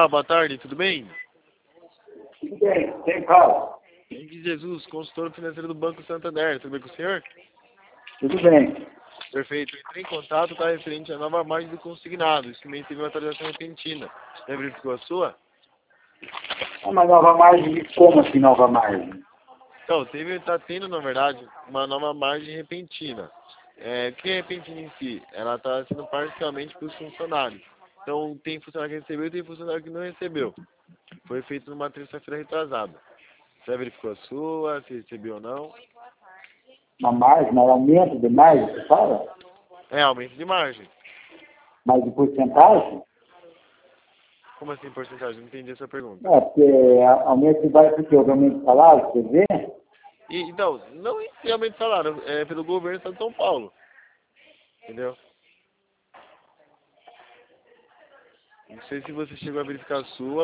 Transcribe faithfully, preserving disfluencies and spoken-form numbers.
Olá, boa tarde, tudo bem? Tudo bem, quem fala? Henrique Jesus, consultor financeiro do Banco Santander, tudo bem com o senhor? Tudo bem. Perfeito, entrei em contato, está referente à nova margem do consignado, esse mês teve uma atualização repentina. Já verificou a sua? Uma nova margem, como assim nova margem? Então, teve, está tendo, na verdade, uma nova margem repentina. É, o que é repentina em si? Ela está sendo parcialmente para os funcionários. Então, tem funcionário que recebeu e tem funcionário que não recebeu. Foi feito numa terça-feira retrasada. Você já verificou a sua, se recebeu ou não? Uma margem, um aumento de margem, você fala? É, aumento de margem. Mas de porcentagem? Como assim porcentagem? Não entendi essa pergunta. É, porque aumento de margem porque houve aumento de salário, você vê? E, então, não em si aumento de salário, é pelo governo do Estado de São Paulo. Entendeu? Não sei se você chegou a verificar a sua,